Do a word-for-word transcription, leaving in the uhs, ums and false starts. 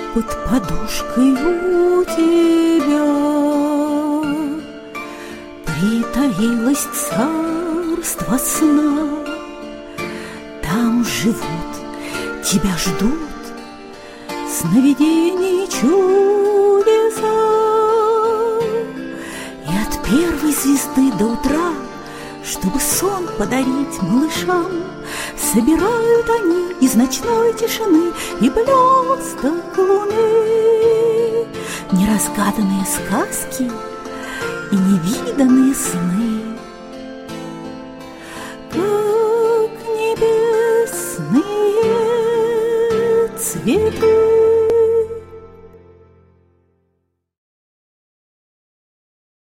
под подушкой у тебя притаилось царство сна. Там живут, тебя ждут сновидений чудеса. И от первой звезды до утра, чтобы сон подарить малышам, собирают они из ночной тишины и блесток луны неразгаданные сказки и невиданные сны.